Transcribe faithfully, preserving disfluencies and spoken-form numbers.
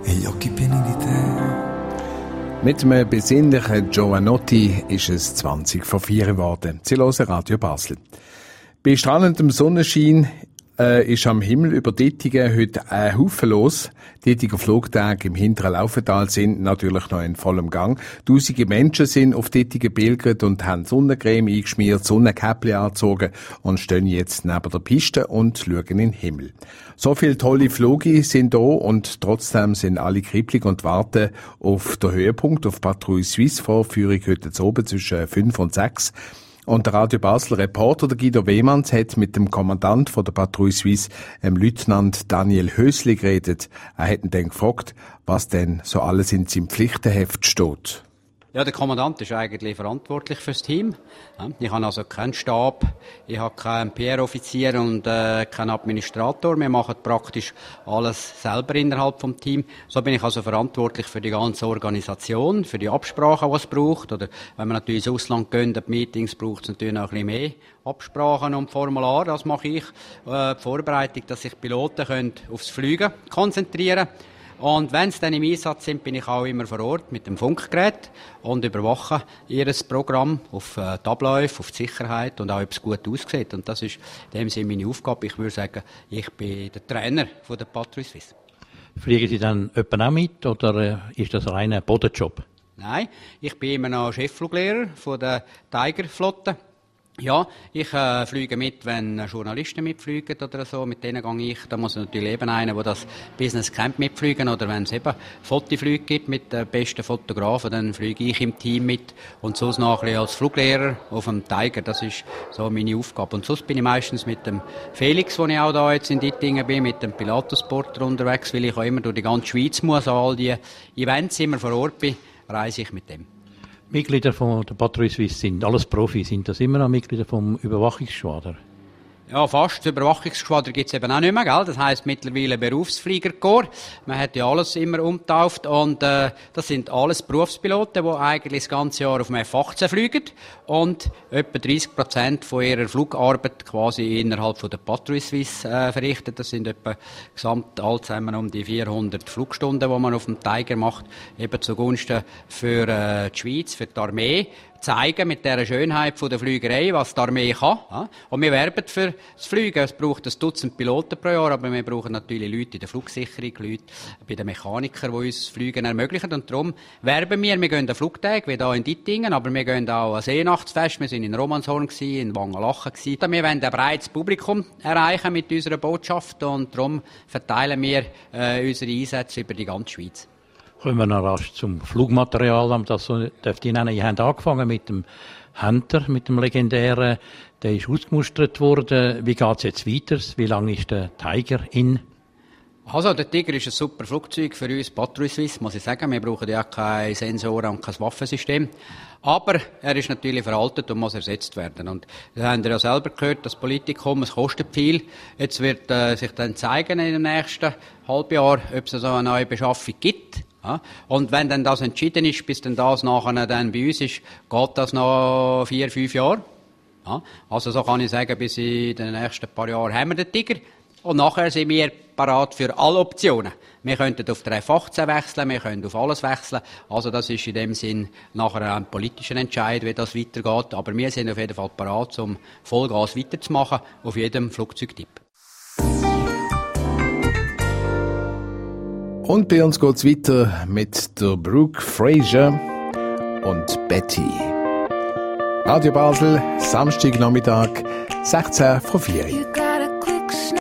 e gli occhi pieni di te. Mit einem besinnlichen Giovanotti ist es zwanzig vor vier geworden. Sie hören Radio Basel. Bei strahlendem Sonnenschein äh, ist am Himmel über Dittingen heute ein Haufen los. Dittinger Flugtage im hinteren Laufental sind natürlich noch in vollem Gang. Tausende Menschen sind auf Dittingen pilgert und haben Sonnencreme eingeschmiert, Sonnenkäppli angezogen und stehen jetzt neben der Piste und schauen in den Himmel. So viele tolle Flüge sind da und trotzdem sind alle kribbelig und warten auf den Höhepunkt, auf Patrouille Suisse Vorführung heute oben zwischen fünf und sechs. Und der Radio Basel Reporter, der Guido Wehmanns, hat mit dem Kommandant von der Patrouille Suisse, dem Leutnant Daniel Hösli, geredet. Er hat ihn dann gefragt, was denn so alles in seinem Pflichtenheft steht. Ja, der Kommandant ist eigentlich verantwortlich fürs Team. Ich habe also keinen Stab, ich habe keinen P R-Offizier und äh, keinen Administrator. Wir machen praktisch alles selber innerhalb vom Team. So bin ich also verantwortlich für die ganze Organisation, für die Absprachen, die es braucht. Oder wenn wir natürlich ins Ausland gehen, die Meetings, braucht es natürlich noch ein bisschen mehr Absprachen und Formulare. Das mache ich. Äh, die Vorbereitung, dass sich Piloten können aufs Fliegen konzentrieren können. Und wenn sie dann im Einsatz sind, bin ich auch immer vor Ort mit dem Funkgerät und überwache ihr Programm auf äh, die Abläufe, auf die Sicherheit und auch, ob es gut aussieht. Und das ist in dem Sinne meine Aufgabe. Ich würde sagen, ich bin der Trainer von der Patrouille Suisse. Fliegen Sie dann jemanden auch mit oder äh, ist das rein ein Bodenjob? Nein, ich bin immer noch Cheffluglehrer von der Tiger-Flotte. Ja, ich äh, fliege mit, wenn Journalisten mitfliegen oder so, mit denen gehe ich. Da muss natürlich eben einer, der das Business kennt, mitfliegen. Oder wenn es eben Fotoflüge gibt mit den besten Fotografen, dann fliege ich im Team mit. Und sonst noch ein bisschen als Fluglehrer auf dem Tiger. Das ist so meine Aufgabe. Und sonst bin ich meistens mit dem Felix, wo ich auch da jetzt in Dittingen bin, mit dem Pilatus-Porter unterwegs, weil ich auch immer durch die ganze Schweiz muss, an all die Events immer vor Ort bin, reise ich mit dem. Mitglieder von der Patrouille Suisse sind alles Profis. Sind das immer noch Mitglieder vom Überwachungsschwader? Ja, fast. Das Überwachungsgeschwader gibt es eben auch nicht mehr, gell? Das heisst mittlerweile Berufsfliegerkorps. Man hat ja alles immer umgetauft und äh, das sind alles Berufspiloten, die eigentlich das ganze Jahr auf dem F achtzehn fliegen und etwa dreißig Prozent von ihrer Flugarbeit quasi innerhalb von der Patrouille Suisse äh, verrichten. Das sind etwa gesamt all zusammen um die vierhundert Flugstunden, die man auf dem Tiger macht, eben zugunsten für äh, die Schweiz, für die Armee. Zeigen mit dieser Schönheit von der Flügerei, was die Armee kann. Ja? Und wir werben für das Fliegen. Es braucht ein Dutzend Piloten pro Jahr, aber wir brauchen natürlich Leute in der Flugsicherung, Leute bei den Mechanikern, die uns das Fliegen ermöglichen. Und darum werben wir. Wir gehen an Flugtag, wie hier in Dittingen, aber wir gehen auch an Seenachtsfest. Wir sind in Romanshorn gewesen, in Wangen-Lachen gewesen. Wir wollen ein breites Publikum erreichen mit unserer Botschaft und darum verteilen wir äh, unsere Einsätze über die ganze Schweiz. Kommen wir noch rasch zum Flugmaterial, wenn man das so dürfte ich nennen. Ihr habt angefangen mit dem Hunter, mit dem legendären, der ist ausgemustert worden. Wie geht es jetzt weiter? Wie lange ist der Tiger in? Also, der Tiger ist ein super Flugzeug für uns, Patrouille Suisse, muss ich sagen. Wir brauchen ja keine Sensoren und kein Waffensystem. Aber er ist natürlich veraltet und muss ersetzt werden. Und das haben wir ja selber gehört, das Politikum, es kostet viel. Jetzt wird äh, sich dann zeigen in dem nächsten Halbjahr, ob es so eine neue Beschaffung gibt. Ja, und wenn dann das entschieden ist, bis dann das nachher dann bei uns ist, geht das noch vier, fünf Jahre. Ja, also so kann ich sagen, bis in den nächsten paar Jahren haben wir den Tiger. Und nachher sind wir parat für alle Optionen. Wir könnten auf den F achtzehn wechseln, wir können auf alles wechseln. Also das ist in dem Sinn nachher ein politischer Entscheid, wie das weitergeht. Aber wir sind auf jeden Fall parat, um Vollgas weiterzumachen auf jedem Flugzeugtyp. Und bei uns geht's weiter mit der Brooke Fraser und Betty. Radio Basel, Samstagnachmittag, sechzehn vor vier.